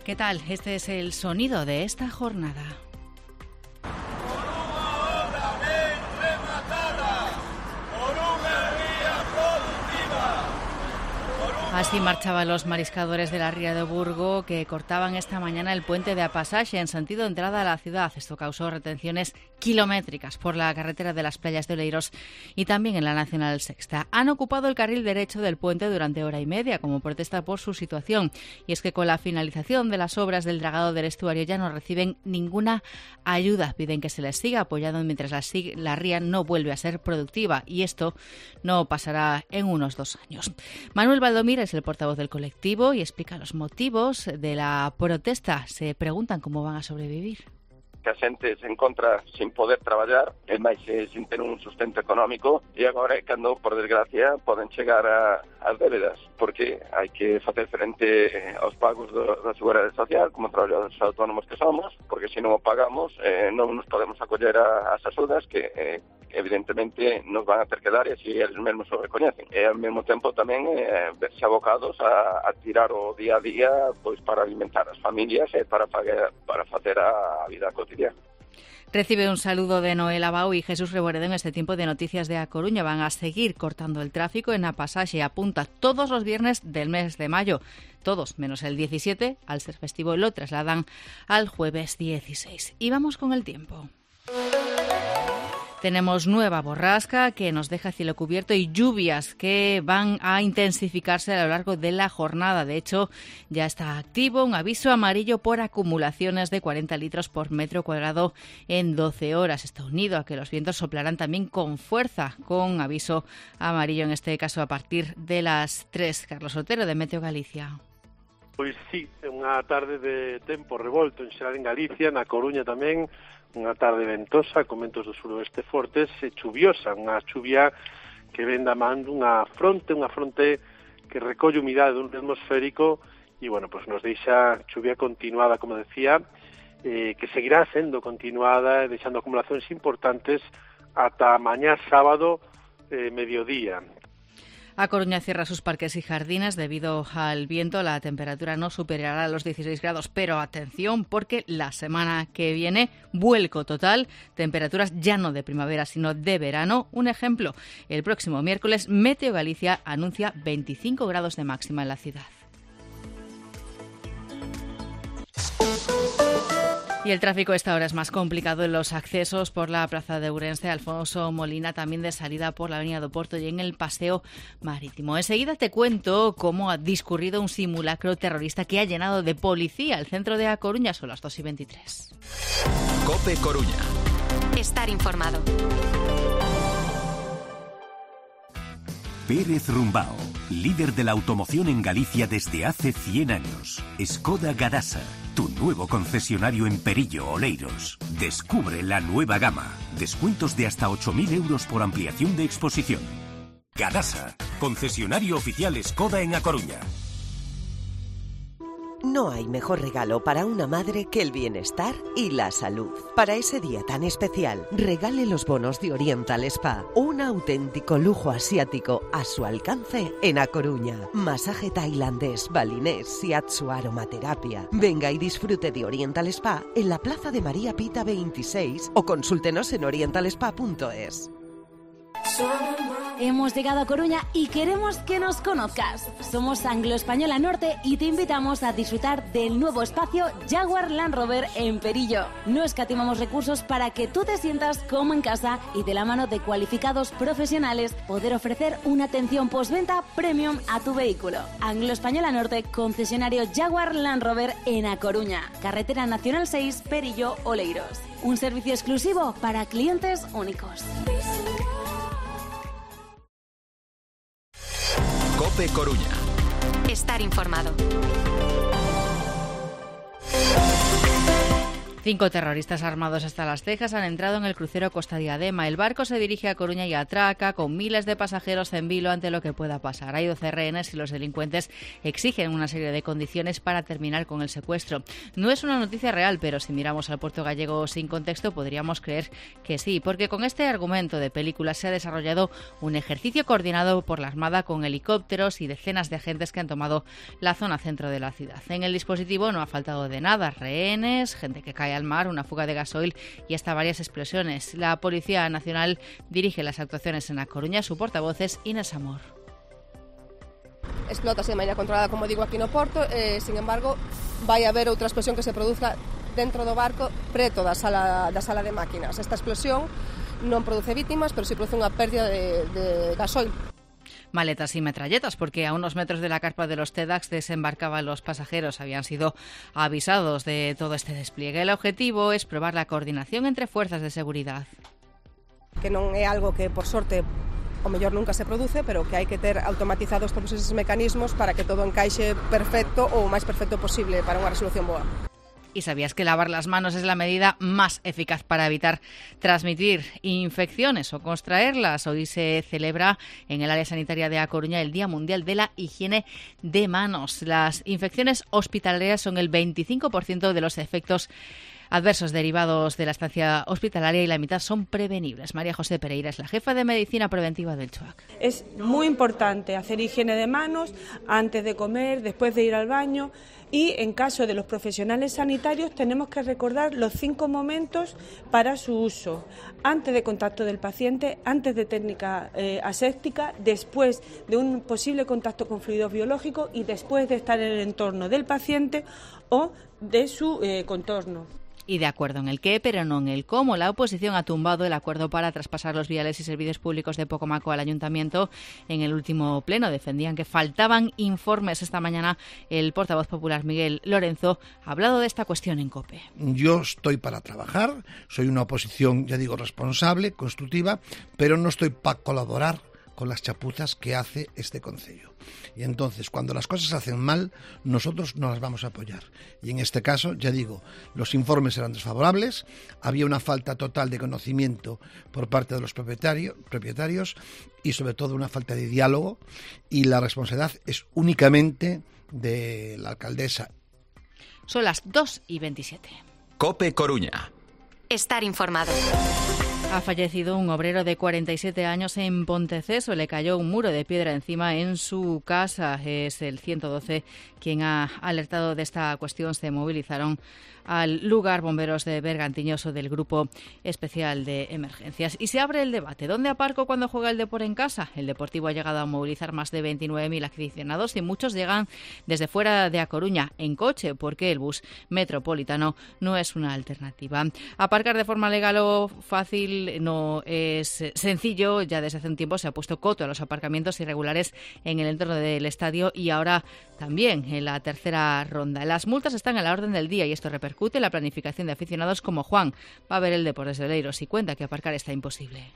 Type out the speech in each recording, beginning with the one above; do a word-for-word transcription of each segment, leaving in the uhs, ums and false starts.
¿Qué tal? Este es el sonido de esta jornada. Así marchaban los mariscadores de la Ría de Burgo, que cortaban esta mañana el puente de Apasaxe en sentido de entrada a la ciudad. Esto causó retenciones kilométricas por la carretera de las playas de Oleiros y también en la Nacional Sexta. Han ocupado el carril derecho del puente durante hora y media como protesta por su situación. Y es que con la finalización de las obras del dragado del estuario ya no reciben ninguna ayuda. Piden que se les siga apoyando mientras la, la ría no vuelve a ser productiva. Y esto no pasará en unos dos años. Manuel Valdomir es el portavoz del colectivo y explica los motivos de la protesta. Se preguntan cómo van a sobrevivir. Que a xente se encontra sin poder traballar e máis eh, sin ter un sustento económico e agora é cando, por desgracia, poden chegar a, as débedas porque hai que facer frente aos pagos do, da Seguridade Social como traballadores autónomos que somos, porque se non o pagamos eh, non nos podemos acoller a, as axudas que eh, evidentemente nos van a ter que dar e así eles mesmos o recoñecen. E ao mesmo tempo tamén eh, verse abocados a, a tirar o día a día pois para alimentar as familias e para, para facer a vida cotidiana. Recibe un saludo de Noel Abao y Jesús Reboredo en este tiempo de noticias de A Coruña. Van a seguir cortando el tráfico en Apasaxe. Apunta todos los viernes del mes de mayo. Todos, menos el diecisiete, al ser festivo lo trasladan al jueves dieciséis. Y vamos con el tiempo. Tenemos nueva borrasca que nos deja cielo cubierto y lluvias que van a intensificarse a lo largo de la jornada. De hecho, ya está activo un aviso amarillo por acumulaciones de cuarenta litros por metro cuadrado en doce horas. Está unido a que los vientos soplarán también con fuerza, con aviso amarillo en este caso a partir de las tres. Carlos Otero, de Meteo Galicia. Pois sí, unha tarde de tempo revolto en xeral en Galicia, na Coruña tamén, unha tarde ventosa, con ventos do suroeste fortes e chuviosa, unha chuvia que ven da man dunha fronte, unha fronte que recolle humidade dun atmosférico e, bueno, pues nos deixa chuvia continuada, como decía, eh, que seguirá sendo continuada e deixando acumulacións importantes ata mañá sábado, eh, mediodía. A Coruña cierra sus parques y jardines debido al viento. La temperatura no superará los dieciséis grados, pero atención porque la semana que viene, vuelco total, temperaturas ya no de primavera sino de verano. Un ejemplo, el próximo miércoles Meteo Galicia anuncia veinticinco grados de máxima en la ciudad. Y el tráfico a esta hora es más complicado en los accesos por la Plaza de Ourense, Alfonso Molina, también de salida por la Avenida do Porto y en el Paseo Marítimo. Enseguida te cuento cómo ha discurrido un simulacro terrorista que ha llenado de policía el centro de A Coruña. Son las dos y veintitrés. COPE Coruña. Estar informado. Pérez Rumbao, líder de la automoción en Galicia desde hace cien años. Skoda Gadasa, tu nuevo concesionario en Perillo, Oleiros. Descubre la nueva gama. Descuentos de hasta ocho mil euros por ampliación de exposición. Gadasa, concesionario oficial Skoda en A Coruña. No hay mejor regalo para una madre que el bienestar y la salud. Para ese día tan especial, regale los bonos de Oriental Spa, un auténtico lujo asiático a su alcance en A Coruña. Masaje tailandés, balinés, shiatsu, aromaterapia. Venga y disfrute de Oriental Spa en la Plaza de María Pita veintiséis o consúltenos en oriental spa punto es. Hemos llegado a Coruña y queremos que nos conozcas. Somos Anglo Española Norte y te invitamos a disfrutar del nuevo espacio Jaguar Land Rover en Perillo. No escatimamos recursos para que tú te sientas como en casa y de la mano de cualificados profesionales poder ofrecer una atención postventa premium a tu vehículo. Anglo Española Norte, concesionario Jaguar Land Rover en A Coruña. Carretera Nacional seis, Perillo, Oleiros. Un servicio exclusivo para clientes únicos. COPE Coruña. Estar informado. Cinco terroristas armados hasta las cejas han entrado en el crucero Costa Diadema. El barco se dirige a Coruña y atraca con miles de pasajeros en vilo ante lo que pueda pasar. Hay doce rehenes y los delincuentes exigen una serie de condiciones para terminar con el secuestro. No es una noticia real, pero si miramos al puerto gallego sin contexto podríamos creer que sí, porque con este argumento de película se ha desarrollado un ejercicio coordinado por la Armada con helicópteros y decenas de agentes que han tomado la zona centro de la ciudad. En el dispositivo no ha faltado de nada: rehenes, gente que cae al mar, una fuga de gasoil y hasta varias explosiones. La Policía Nacional dirige las actuaciones en A Coruña. Su portavoz es Inés Amor. Explótase de maneira controlada, como digo, aquí no porto, eh, sin embargo, vai haber outra explosión que se produzca dentro do barco, preto da sala, da sala de máquinas. Esta explosión non produce vítimas, pero si produce unha pérdida de, de gasoil. Maletas y metralletas, porque a unos metros de la carpa de los TEDx desembarcaban los pasajeros. Habían sido avisados de todo este despliegue. El objetivo es probar la coordinación entre fuerzas de seguridad. Que non é algo que, por sorte, o mellor nunca se produce, pero que hai que ter automatizados todos esos mecanismos para que todo encaixe perfecto ou o máis perfecto posible para unha resolución boa. ¿Y sabías que lavar las manos es la medida más eficaz para evitar transmitir infecciones o contraerlas? Hoy se celebra en el área sanitaria de A Coruña el Día Mundial de la Higiene de Manos. Las infecciones hospitalarias son el veinticinco por ciento de los efectos adversos derivados de la estancia hospitalaria y la mitad son prevenibles. María José Pereira es la jefa de Medicina Preventiva del CHUAC. Es muy importante hacer higiene de manos antes de comer, después de ir al baño, y en caso de los profesionales sanitarios tenemos que recordar los cinco momentos para su uso: antes de contacto del paciente, antes de técnica eh, aséptica, después de un posible contacto con fluidos biológicos y después de estar en el entorno del paciente o de su eh, contorno. Y de acuerdo en el qué, pero no en el cómo. La oposición ha tumbado el acuerdo para traspasar los viales y servicios públicos de Pocomaco al Ayuntamiento. En el último pleno defendían que faltaban informes. Esta mañana el portavoz popular Miguel Lorenzo ha hablado de esta cuestión en COPE. Yo estoy para trabajar, soy una oposición, ya digo, responsable, constructiva, pero no estoy para colaborar con las chapuzas que hace este concello. Y entonces, cuando las cosas se hacen mal, nosotros no las vamos a apoyar. Y en este caso, ya digo, los informes eran desfavorables, había una falta total de conocimiento por parte de los propietarios, propietarios y sobre todo una falta de diálogo, y la responsabilidad es únicamente de la alcaldesa. Son las dos y veintisiete. COPE Coruña. Estar informado. Ha fallecido un obrero de cuarenta y siete años en Ponteceso. Le cayó un muro de piedra encima en su casa. Es el ciento doce quien ha alertado de esta cuestión. Se movilizaron al lugar bomberos de Bergantiñoso del Grupo Especial de Emergencias. Y se abre el debate. ¿Dónde aparco cuando juega el Depor en casa? El Deportivo ha llegado a movilizar más de veintinueve mil aficionados y muchos llegan desde fuera de A Coruña en coche, porque el bus metropolitano no es una alternativa. Aparcar de forma legal o fácil no es sencillo. Ya desde hace un tiempo se ha puesto coto a los aparcamientos irregulares en el entorno del estadio y ahora también en la tercera ronda. Las multas están a la orden del día y esto repercute en la planificación de aficionados como Juan. Va a ver el Depor desde Oleiros y cuenta que aparcar está imposible.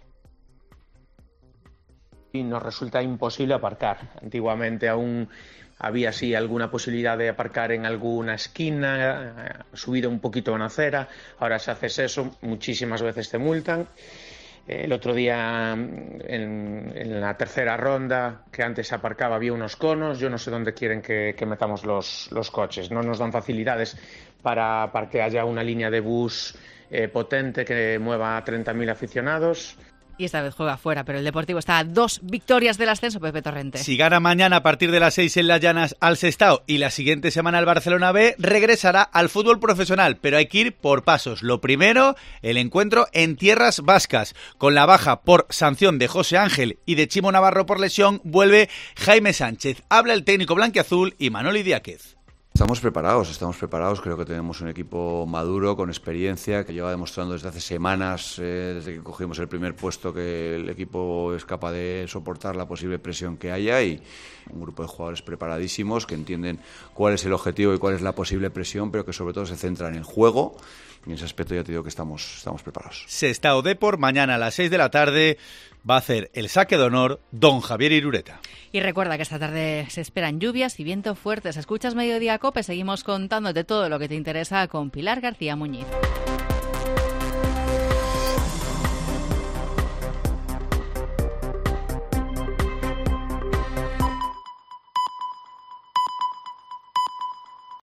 Y nos resulta imposible aparcar. Antiguamente aún había sí alguna posibilidad de aparcar en alguna esquina, subido un poquito una acera. Ahora si haces eso, muchísimas veces te multan. El otro día, en, en la tercera ronda, que antes se aparcaba, había unos conos. Yo no sé dónde quieren que, que metamos los, los coches. No nos dan facilidades para, para que haya una línea de bus eh, potente que mueva a treinta mil aficionados. Y esta vez juega fuera, pero el Deportivo está a dos victorias del ascenso, Pepe Torrente. Si gana mañana a partir de las seis en Las Llanas al Sestao y la siguiente semana el Barcelona B, regresará al fútbol profesional, pero hay que ir por pasos. Lo primero, el encuentro en tierras vascas. Con la baja por sanción de José Ángel y de Chimo Navarro por lesión, vuelve Jaime Sánchez. Habla el técnico blanquiazul y Manoli Diáquez. Estamos preparados, estamos preparados, creo que tenemos un equipo maduro, con experiencia, que lleva demostrando desde hace semanas, eh, desde que cogimos el primer puesto, que el equipo es capaz de soportar la posible presión que haya, y un grupo de jugadores preparadísimos que entienden cuál es el objetivo y cuál es la posible presión, pero que sobre todo se centran en el juego y en ese aspecto ya te digo que estamos, estamos preparados. Sestao Depor, mañana a las seis de la tarde va a hacer el saque de honor don Javier Irureta. Y recuerda que esta tarde se esperan lluvias y vientos fuertes. Escuchas Mediodía Cope, seguimos contándote todo lo que te interesa con Pilar García Muñiz.